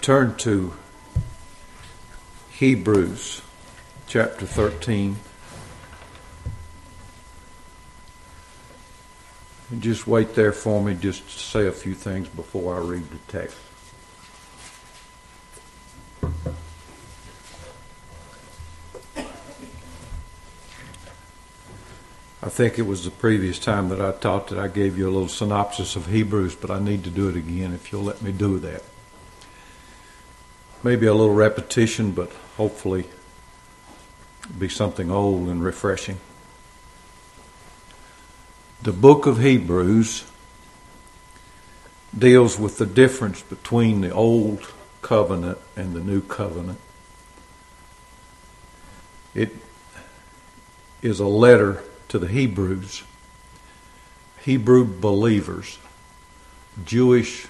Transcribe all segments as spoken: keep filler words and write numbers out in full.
Turn to Hebrews chapter thirteen. And just wait there for me just to say a few things before I read the text. I think it was the previous time that I taught that I gave you a little synopsis of Hebrews, but I need to do it again if you'll let me do that. Maybe a little repetition, but hopefully be something old and refreshing. The book of Hebrews deals with the difference between the old covenant and the new covenant. It is a letter to the Hebrews, Hebrew believers, Jewish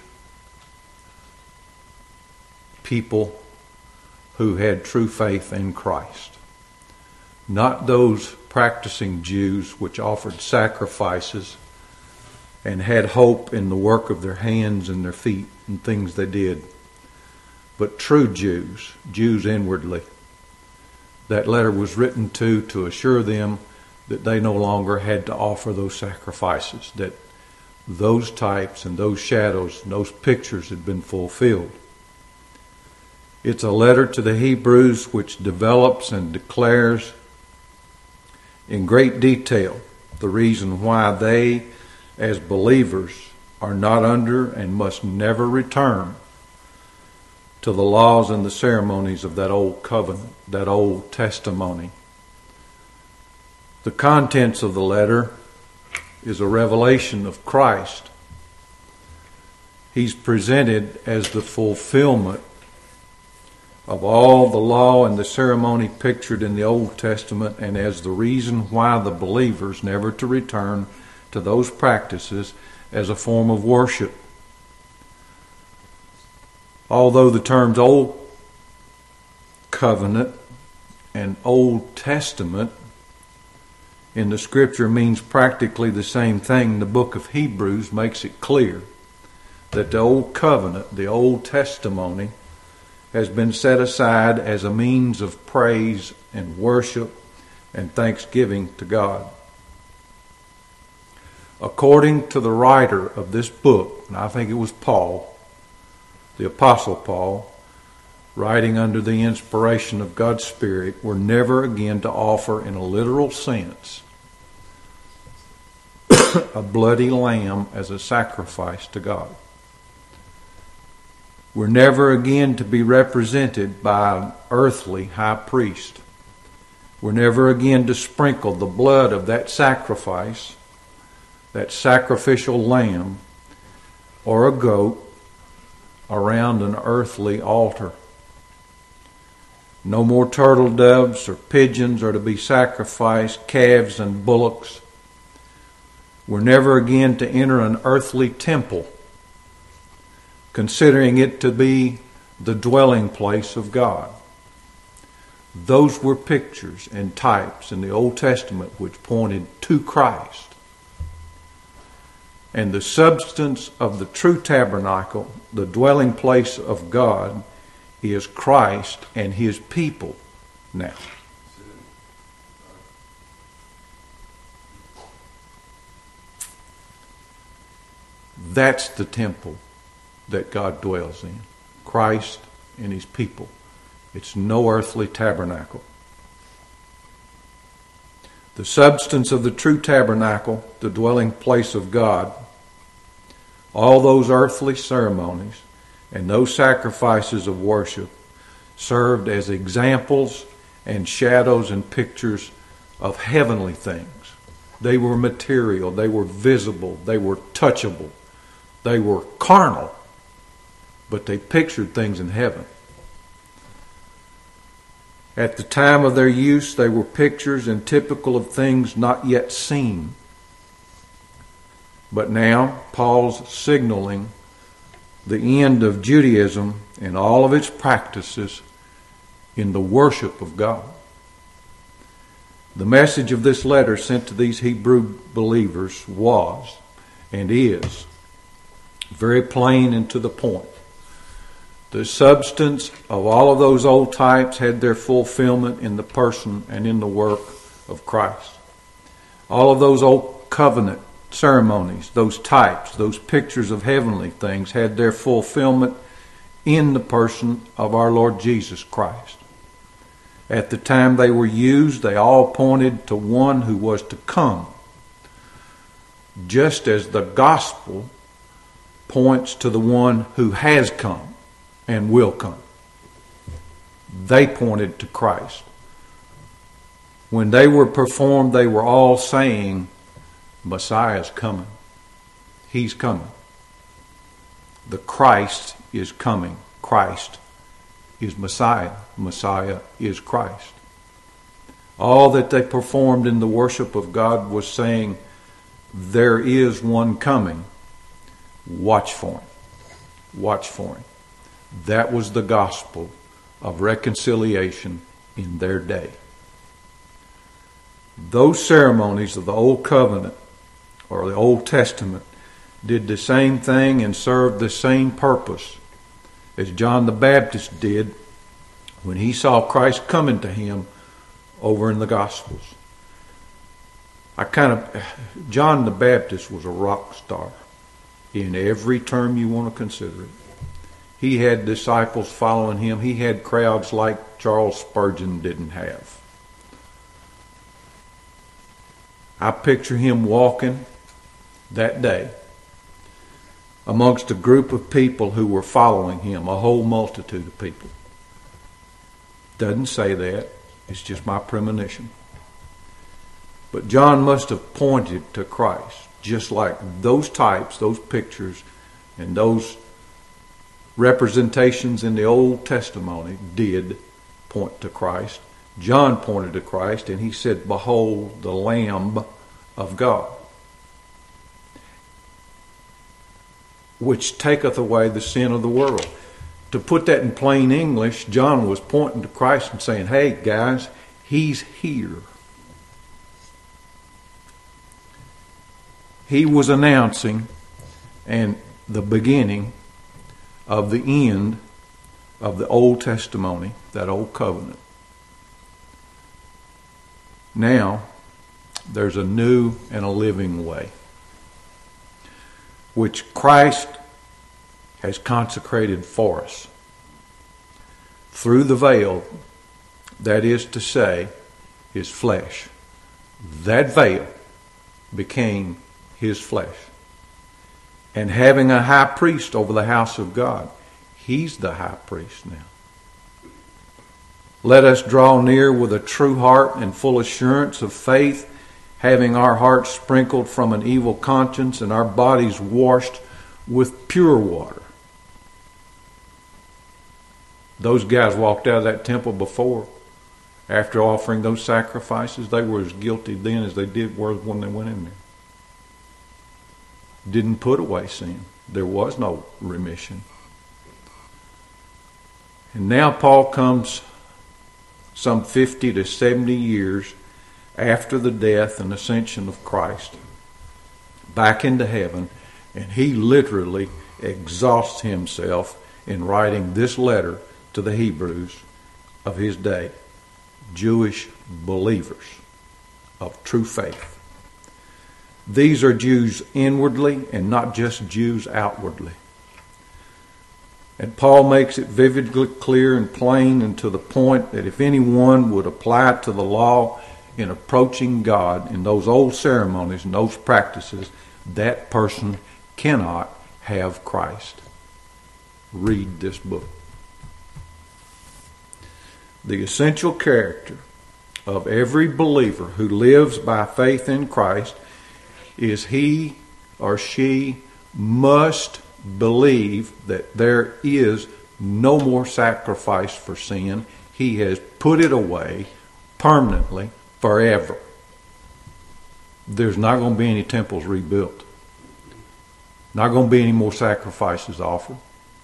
people who had true faith in Christ. Not those practicing Jews which offered sacrifices and had hope in the work of their hands and their feet and things they did, but true Jews, Jews inwardly. That letter was written to to assure them that they no longer had to offer those sacrifices, that those types and those shadows and those pictures had been fulfilled. It's a letter to the Hebrews which develops and declares in great detail the reason why they, as believers, are not under and must never return to the laws and the ceremonies of that old covenant, that old testimony. The contents of the letter is a revelation of Christ. He's presented as the fulfillment of all the law and the ceremony pictured in the Old Testament, and as the reason why the believers never to return to those practices as a form of worship. Although the terms Old Covenant and Old Testament in the Scripture means practically the same thing, the book of Hebrews makes it clear that the Old Covenant, the Old Testimony, has been set aside as a means of praise and worship and thanksgiving to God. According to the writer of this book, and I think it was Paul, the Apostle Paul, writing under the inspiration of God's Spirit, we're never again to offer in a literal sense a bloody lamb as a sacrifice to God. We're never again to be represented by an earthly high priest. We're never again to sprinkle the blood of that sacrifice, that sacrificial lamb or a goat, around an earthly altar. No more turtle doves or pigeons are to be sacrificed, calves and bullocks. We're never again to enter an earthly temple, considering it to be the dwelling place of God. Those were pictures and types in the Old Testament which pointed to Christ. And the substance of the true tabernacle, the dwelling place of God, is Christ and His people now. That's the temple that God dwells in. Christ and His people. It's no earthly tabernacle. The substance of the true tabernacle, the dwelling place of God, all those earthly ceremonies and those sacrifices of worship served as examples and shadows and pictures of heavenly things. They were material, they were visible, they were touchable, they were carnal, but they pictured things in heaven. At the time of their use, they were pictures and typical of things not yet seen. But now, Paul's signaling the end of Judaism and all of its practices in the worship of God. The message of this letter sent to these Hebrew believers was and is very plain and to the point. The substance of all of those old types had their fulfillment in the person and in the work of Christ. All of those old covenant ceremonies, those types, those pictures of heavenly things had their fulfillment in the person of our Lord Jesus Christ. At the time they were used, they all pointed to one who was to come, just as the gospel points to the one who has come and will come. They pointed to Christ. When they were performed, they were all saying, Messiah's coming. He's coming. The Christ is coming. Christ is Messiah. Messiah is Christ. All that they performed in the worship of God was saying, there is one coming. Watch for him. Watch for him. That was the gospel of reconciliation in their day. Those ceremonies of the Old Covenant or the Old Testament did the same thing and served the same purpose as John the Baptist did when he saw Christ coming to him over in the Gospels. I kind of, John the Baptist was a rock star in every term you want to consider it. He had disciples following him. He had crowds like Charles Spurgeon didn't have. I picture him walking that day amongst a group of people who were following him, a whole multitude of people. Doesn't say that. It's just my premonition. But John must have pointed to Christ, just like those types, those pictures, and those representations in the Old Testament did point to Christ. John pointed to Christ, and he said, behold, the Lamb of God, which taketh away the sin of the world. To put that in plain English, John was pointing to Christ and saying, hey, guys, he's here. He was announcing and the beginning of the end of the Old Testimony, that Old Covenant. Now, there's a new and a living way, which Christ has consecrated for us through the veil, that is to say, his flesh. That veil became his flesh. And having a high priest over the house of God, he's the high priest now. Let us draw near with a true heart and full assurance of faith, having our hearts sprinkled from an evil conscience and our bodies washed with pure water. Those guys walked out of that temple before, after offering those sacrifices. They were as guilty then as they did were when they went in there. Didn't put away sin. There was no remission. And now Paul comes some fifty to seventy years after the death and ascension of Christ back into heaven, and he literally exhausts himself in writing this letter to the Hebrews of his day, Jewish believers of true faith. These are Jews inwardly and not just Jews outwardly. And Paul makes it vividly clear and plain and to the point that if anyone would apply it to the law in approaching God in those old ceremonies and those practices, that person cannot have Christ. Read this book. The essential character of every believer who lives by faith in Christ is he or she must believe that there is no more sacrifice for sin. He has put it away permanently, forever. There's not going to be any temples rebuilt. Not going to be any more sacrifices offered.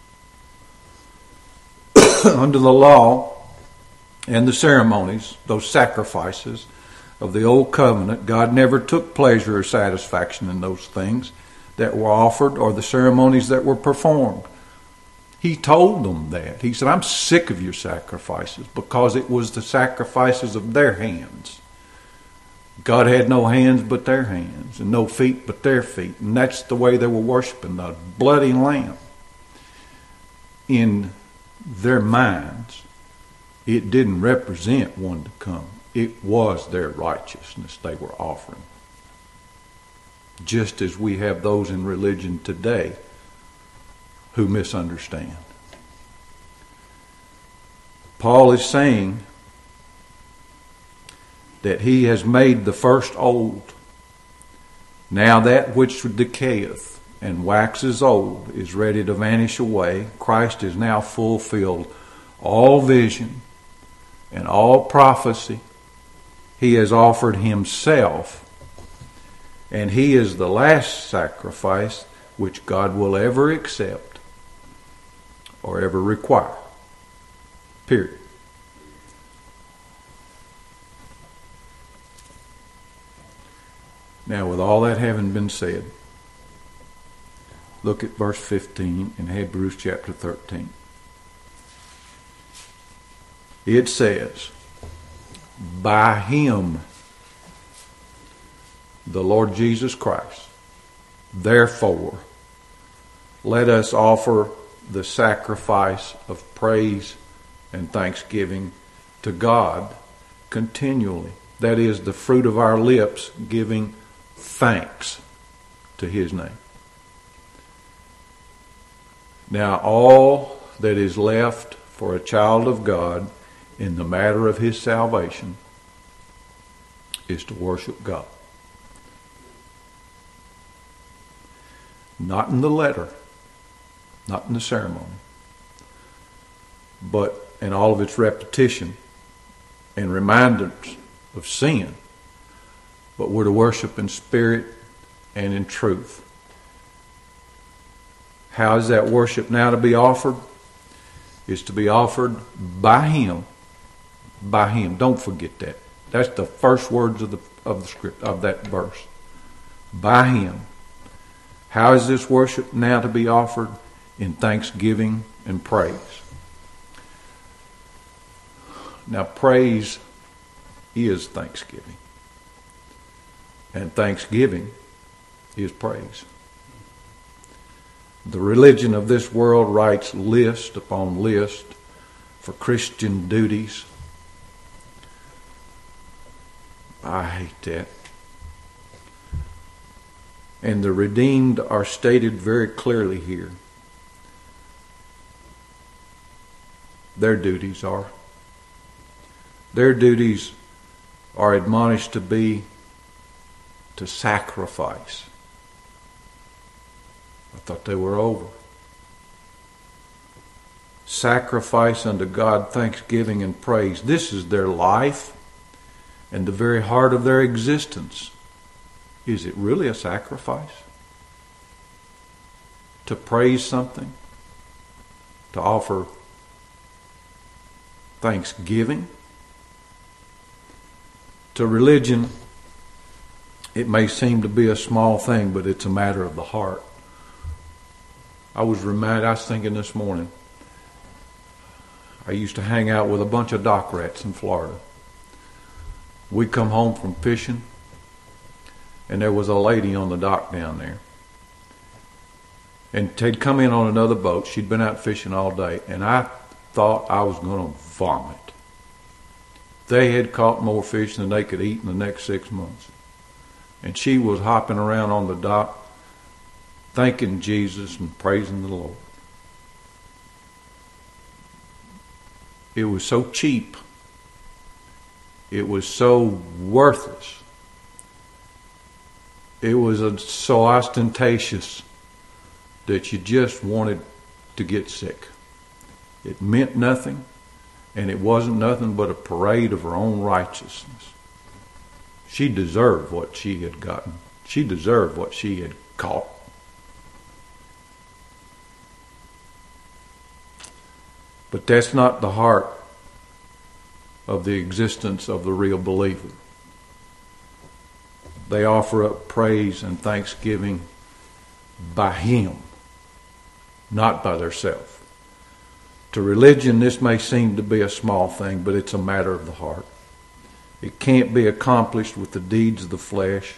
Under the law and the ceremonies, those sacrifices of the old covenant, God never took pleasure or satisfaction in those things that were offered or the ceremonies that were performed. He told them that. He said, I'm sick of your sacrifices, because it was the sacrifices of their hands. God had no hands but their hands, and no feet but their feet. And that's the way they were worshiping the bloody lamb. In their minds, it didn't represent one to come. It was their righteousness they were offering. Just as we have those in religion today who misunderstand. Paul is saying that he has made the first old. Now that which decayeth and waxes old is ready to vanish away. Christ has now fulfilled all vision and all prophecy. He has offered himself, and he is the last sacrifice which God will ever accept or ever require. Period. Now, with all that having been said, look at verse fifteen in Hebrews chapter thirteen. It says, by him, the Lord Jesus Christ, therefore, let us offer the sacrifice of praise and thanksgiving to God continually. That is the fruit of our lips, giving thanks to his name. Now all that is left for a child of God in the matter of his salvation is to worship God. Not in the letter, not in the ceremony, but in all of its repetition and reminders of sin. But we're to worship in spirit and in truth. How is that worship now to be offered? It's to be offered by him. By him. Don't forget that. That's the first words of the of the script of that verse. By him. How is this worship now to be offered? In thanksgiving and praise. Now, praise is thanksgiving. And thanksgiving is praise. The religion of this world writes list upon list for Christian duties. I hate that. And the redeemed are stated very clearly here. Their duties are. Their duties are admonished to be to sacrifice. I thought they were over. Sacrifice unto God thanksgiving and praise. This is their life and the very heart of their existence. Is it really a sacrifice? To praise something? To offer thanksgiving? To religion, it may seem to be a small thing, but it's a matter of the heart. I was reminded, I was thinking this morning, I used to hang out with a bunch of dock rats in Florida. We'd come home from fishing, and there was a lady on the dock down there. And they'd come in on another boat. She'd been out fishing all day, and I thought I was going to vomit. They had caught more fish than they could eat in the next six months. And she was hopping around on the dock, thanking Jesus and praising the Lord. It was so cheap. It was so worthless. It was a, so ostentatious that you just wanted to get sick. It meant nothing, and it wasn't nothing but a parade of her own righteousness. She deserved what she had gotten. She deserved what she had caught. But that's not the heart of the existence of the real believer. They offer up praise and thanksgiving by him, not by themselves. To religion, this may seem to be a small thing, but it's a matter of the heart. It can't be accomplished with the deeds of the flesh.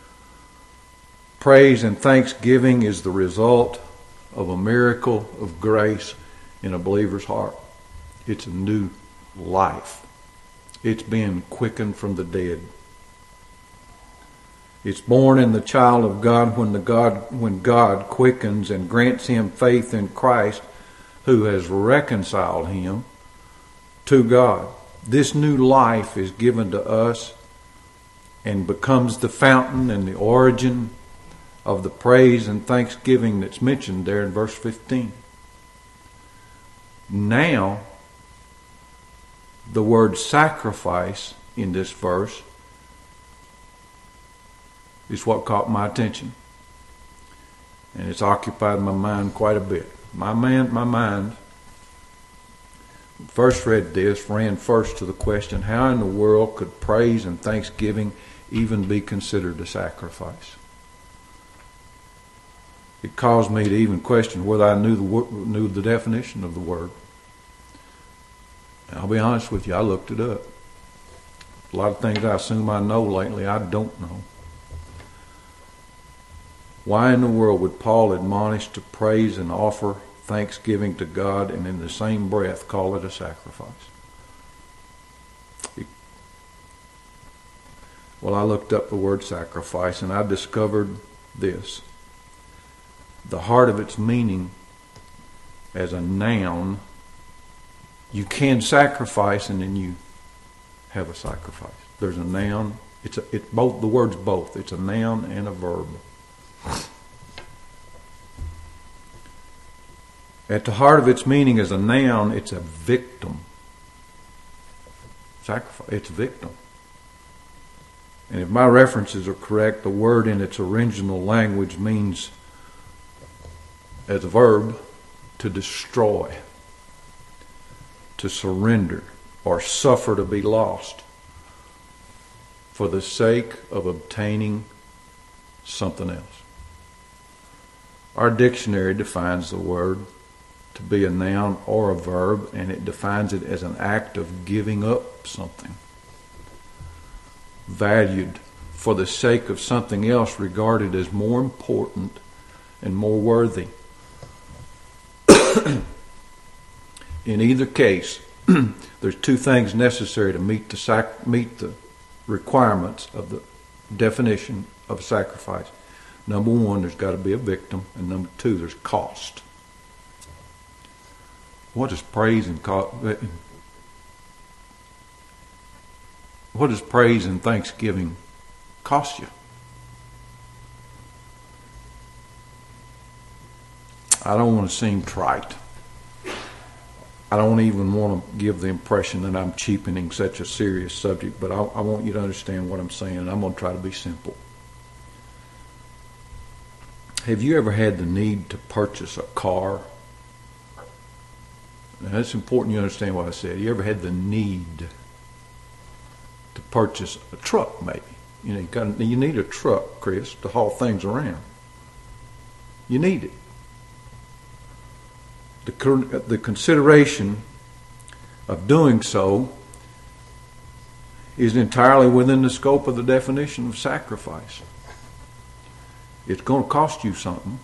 Praise and thanksgiving is the result of a miracle of grace in a believer's heart. It's a new life. It's being quickened from the dead. It's born in the child of God when the God when God quickens and grants him faith in Christ, who has reconciled him to God. This new life is given to us and becomes the fountain and the origin of the praise and thanksgiving that's mentioned there in verse fifteen. Now, the word sacrifice in this verse is what caught my attention. And it's occupied my mind quite a bit. My man, my mind, first read this, ran first to the question, how in the world could praise and thanksgiving even be considered a sacrifice? It caused me to even question whether I knew the knew the definition of the word. And I'll be honest with you, I looked it up. A lot of things I assume I know lately, I don't know. Why in the world would Paul admonish to praise and offer thanksgiving to God and in the same breath call it a sacrifice? Well, I looked up the word sacrifice and I discovered this. The heart of its meaning as a noun, you can sacrifice and then you have a sacrifice. There's a noun. It's a, it both the word's both. It's a noun and a verb. At the heart of its meaning as a noun, it's a victim. Sacrifice. It's a victim. And if my references are correct, the word in its original language means, as a verb, to destroy, to surrender, or suffer to be lost for the sake of obtaining something else. Our dictionary defines the word to be a noun or a verb, and it defines it as an act of giving up something valued for the sake of something else regarded as more important and more worthy. In either case, there's two things necessary to meet the sac- meet the requirements of the definition of sacrifice. Number one, there's got to be a victim, and number two, there's cost. What does praise and co- what does praise and thanksgiving cost you? I don't want to seem trite. I don't even want to give the impression that I'm cheapening such a serious subject, but I, I want you to understand what I'm saying, and I'm going to try to be simple. Have you ever had the need to purchase a car? Now, it's important you understand what I said. You ever had the need to purchase a truck, maybe? You know, you, got, you need a truck, Chris, to haul things around. You need it. The, the consideration of doing so is entirely within the scope of the definition of sacrifice. It's going to cost you something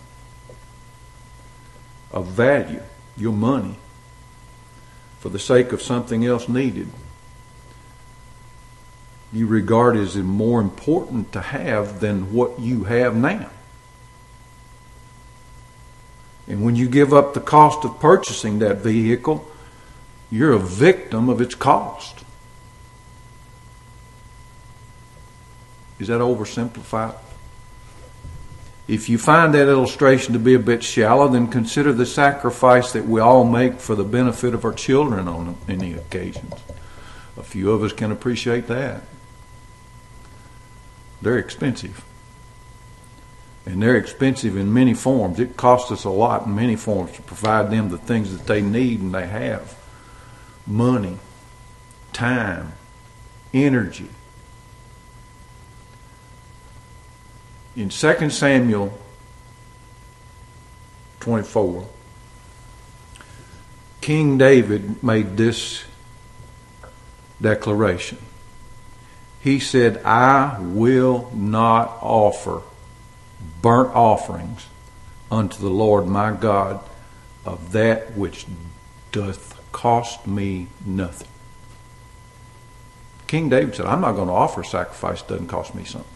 of value, your money, for the sake of something else needed. You regard as more important to have than what you have now. And when you give up the cost of purchasing that vehicle, you're a victim of its cost. Is that oversimplified? If you find that illustration to be a bit shallow, then consider the sacrifice that we all make for the benefit of our children on any occasions. A few of us can appreciate that. They're expensive. And they're expensive in many forms. It costs us a lot in many forms to provide them the things that they need and they have. Money, time, energy. In Second Samuel twenty-four, King David made this declaration. He said, I will not offer burnt offerings unto the Lord my God of that which doth cost me nothing. King David said, I'm not going to offer a sacrifice that doesn't cost me something.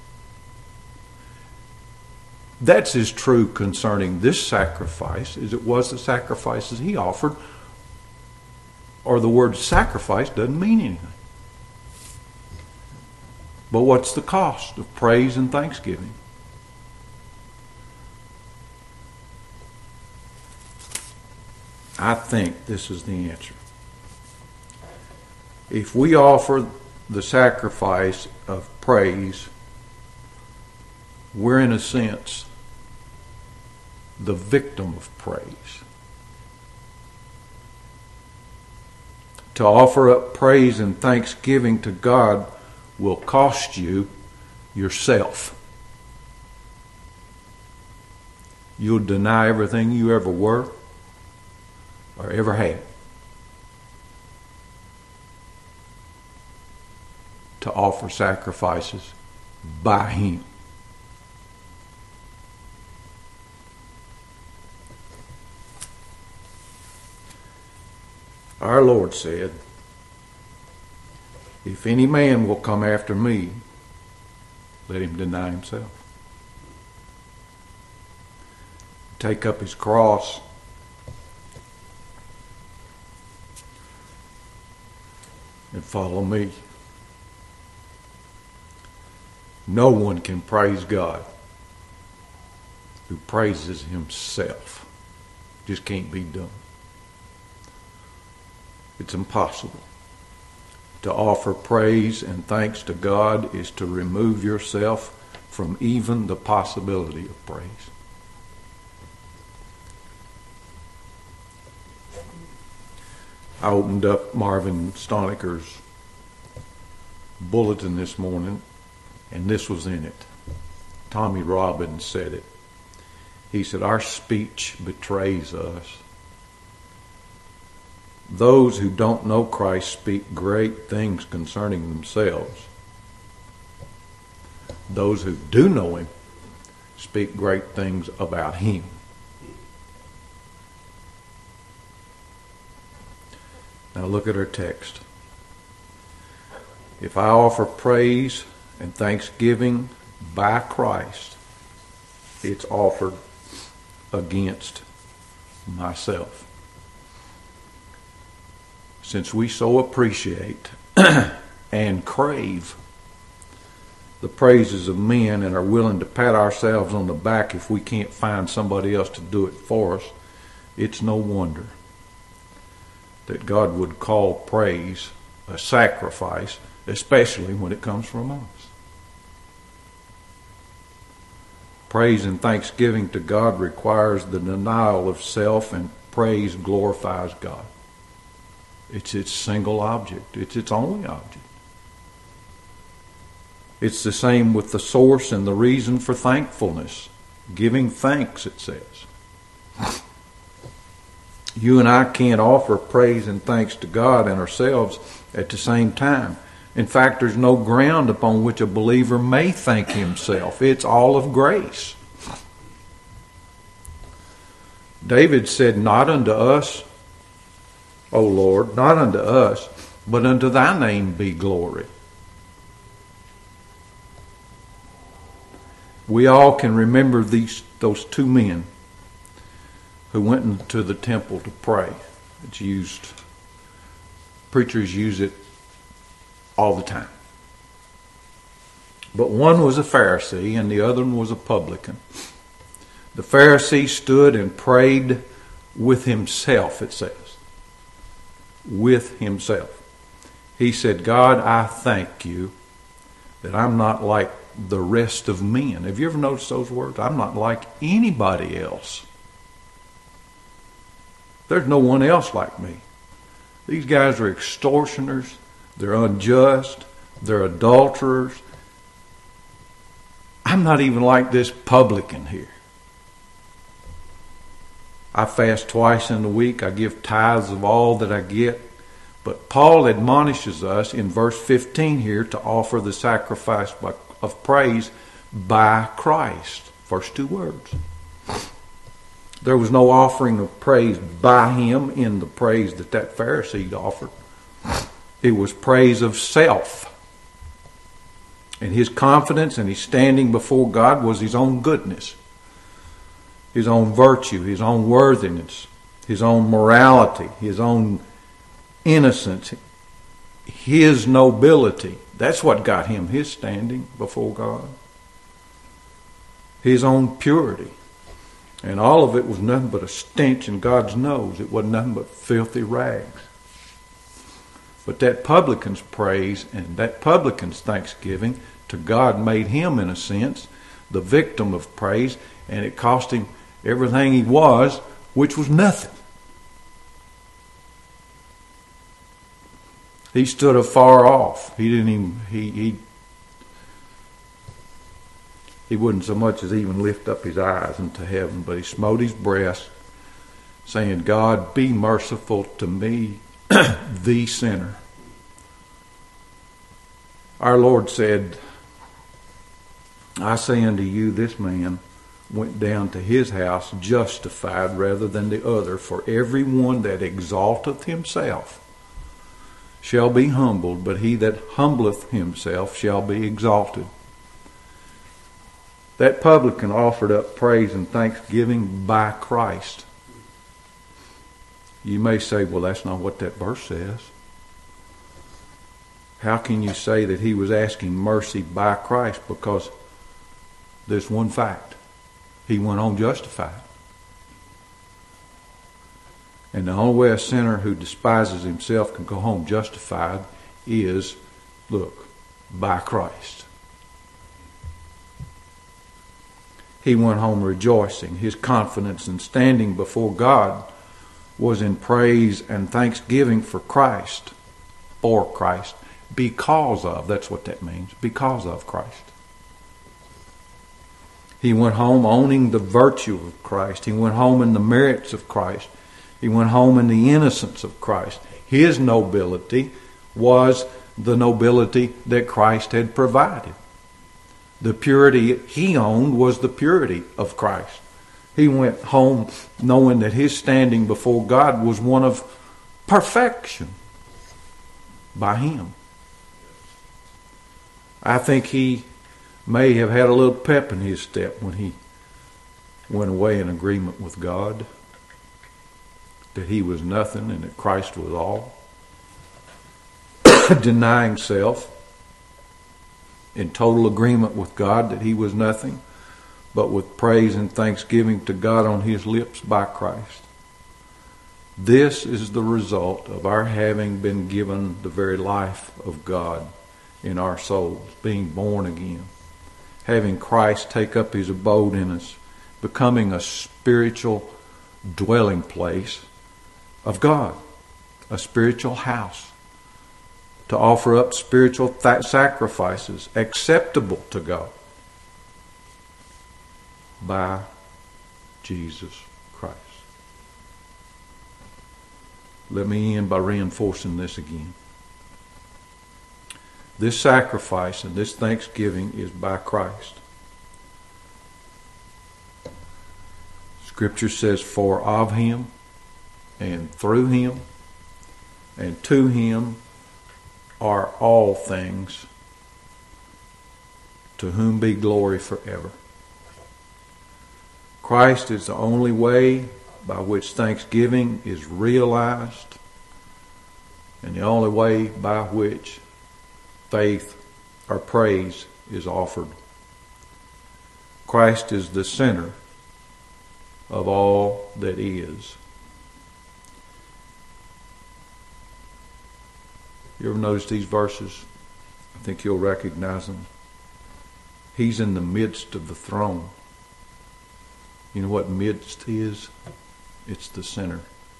That's as true concerning this sacrifice as it was the sacrifices he offered, or the word sacrifice doesn't mean anything. But what's the cost of praise and thanksgiving? I think this is the answer. If we offer the sacrifice of praise, we're in a sense the victim of praise. To offer up praise and thanksgiving to God will cost you yourself. You'll deny everything you ever were or ever had to offer sacrifices by Him. Our Lord said, if any man will come after me, let him deny himself. Take up his cross and follow me. No one can praise God who praises himself. Just can't be done. It's impossible. To offer praise and thanks to God is to remove yourself from even the possibility of praise. I opened up Marvin Stoneker's bulletin this morning, and this was in it. Tommy Robbins said it. He said, our speech betrays us. Those who don't know Christ speak great things concerning themselves. Those who do know Him speak great things about Him. Now look at our text. If I offer praise and thanksgiving by Christ, it's offered against myself. Since we so appreciate and crave the praises of men and are willing to pat ourselves on the back if we can't find somebody else to do it for us, it's no wonder that God would call praise a sacrifice, especially when it comes from us. Praise and thanksgiving to God requires the denial of self, and praise glorifies God. It's its single object. It's its only object. It's the same with the source and the reason for thankfulness. Giving thanks, it says. You and I can't offer praise and thanks to God and ourselves at the same time. In fact, there's no ground upon which a believer may thank himself. It's all of grace. David said, not unto us, O Lord, not unto us, but unto thy name be glory. We all can remember these those two men who went into the temple to pray. It's used, preachers use it all the time. But one was a Pharisee and the other one was a publican. The Pharisee stood and prayed with himself, it says. With himself. He said, God, I thank you that I'm not like the rest of men. Have you ever noticed those words? I'm not like anybody else. There's no one else like me. These guys are extortioners. They're unjust. They're adulterers. I'm not even like this publican here. I fast twice in the week. I give tithes of all that I get. But Paul admonishes us in verse fifteen here to offer the sacrifice of praise by Christ. First two words. There was no offering of praise by him in the praise that that Pharisee offered. It was praise of self. And his confidence and his standing before God was his own goodness, his own virtue, his own worthiness, his own morality, his own innocence, his nobility. That's what got him his standing before God. His own purity. And all of it was nothing but a stench in God's nose. It wasn't nothing but filthy rags. But that publican's praise and that publican's thanksgiving to God made him, in a sense, the victim of praise, and it cost him everything he was, which was nothing. He stood afar off. He didn't even, he, he, he wouldn't so much as even lift up his eyes into heaven, but he smote his breast, saying, God, be merciful to me, the sinner. Our Lord said, I say unto you, this man went down to his house justified rather than the other. For every one that exalteth himself shall be humbled, but he that humbleth himself shall be exalted. That publican offered up praise and thanksgiving by Christ. You may say, well, that's not what that verse says. How can you say that he was asking mercy by Christ? Because there's one fact. He went home justified. And the only way a sinner who despises himself can go home justified is, look, by Christ. He went home rejoicing. His confidence in standing before God was in praise and thanksgiving for Christ, for Christ, because of, that's what that means, because of Christ. He went home owning the virtue of Christ. He went home in the merits of Christ. He went home in the innocence of Christ. His nobility was the nobility that Christ had provided. The purity he owned was the purity of Christ. He went home knowing that his standing before God was one of perfection by him. I think he may have had a little pep in his step when he went away in agreement with God, that he was nothing and that Christ was all. Denying self, in total agreement with God that he was nothing, but with praise and thanksgiving to God on his lips by Christ. This is the result of our having been given the very life of God in our souls, being born again, having Christ take up his abode in us, becoming a spiritual dwelling place of God, a spiritual house, to offer up spiritual th- sacrifices acceptable to God by Jesus Christ. Let me end by reinforcing this again. This sacrifice and this thanksgiving is by Christ. Scripture says, for of him and through him and to him are all things, to whom be glory forever. Christ is the only way by which thanksgiving is realized, and the only way by which faith or praise is offered. Christ is the center of all that is. You ever notice these verses? I think you'll recognize them. He's in the midst of the throne. You know what midst is? It's the center.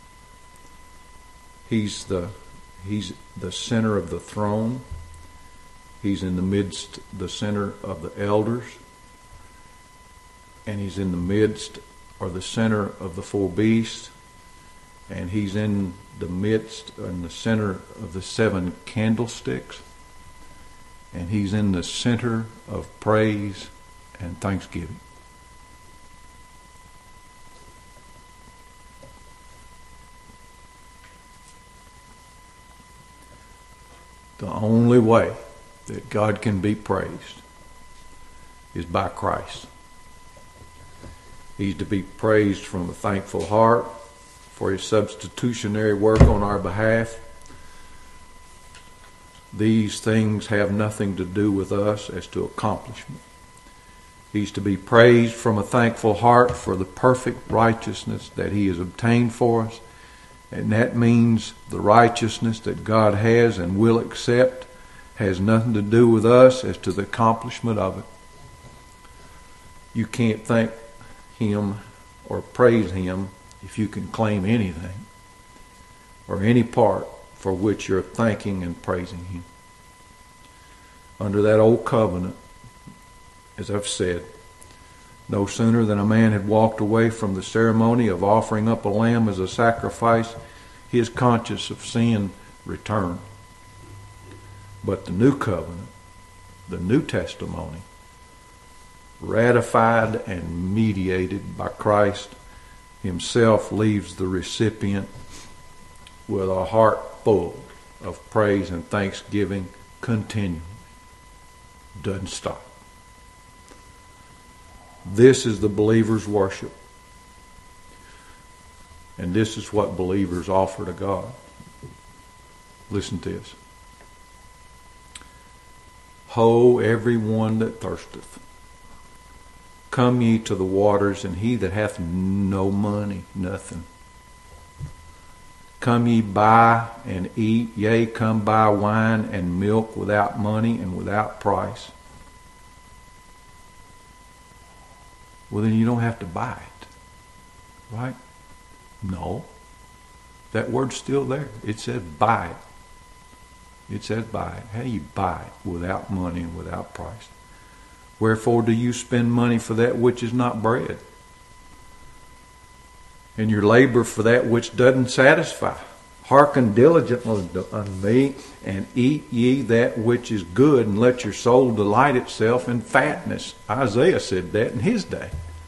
He's the he's the center of the throne. He's in the midst, the center of the elders. And he's in the midst or the center of the four beasts, and he's in the midst, in the center of the seven candlesticks, and he's in the center of praise and thanksgiving. The only way that God can be praised is by Christ. He's to be praised from a thankful heart for his substitutionary work on our behalf. These things have nothing to do with us as to accomplishment. He's to be praised from a thankful heart for the perfect righteousness that he has obtained for us. And that means the righteousness that God has and will accept has nothing to do with us as to the accomplishment of it. You can't thank him or praise him if you can claim anything or any part for which you're thanking and praising him. Under that old covenant, as I've said, no sooner than a man had walked away from the ceremony of offering up a lamb as a sacrifice, his conscience of sin returned. But the new covenant, the new testimony, ratified and mediated by Christ himself, leaves the recipient with a heart full of praise and thanksgiving continually. Doesn't stop. This is the believer's worship. And this is what believers offer to God. Listen to this. Ho, every one that thirsteth, come ye to the waters, and he that hath no money, nothing. Come ye buy and eat, yea, come buy wine and milk without money and without price. Well, then you don't have to buy it, right? No. That word's still there. It says buy it. It says buy it. How do you buy it without money and without price? Wherefore do you spend money for that which is not bread, and your labor for that which doesn't satisfy? Hearken diligently unto me, and eat ye that which is good, and let your soul delight itself in fatness. Isaiah said that in his day.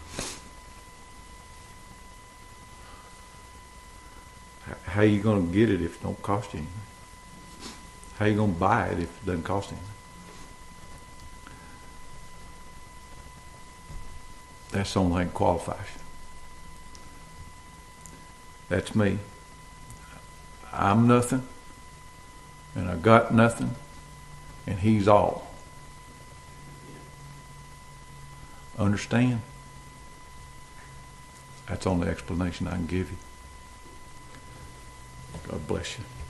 How are you going to get it if it don't cost you anything? How are you going to buy it if it doesn't cost anything? That's the only thing that qualifies you. That's me. I'm nothing, and I got nothing, and he's all. Understand? That's the only explanation I can give you. God bless you.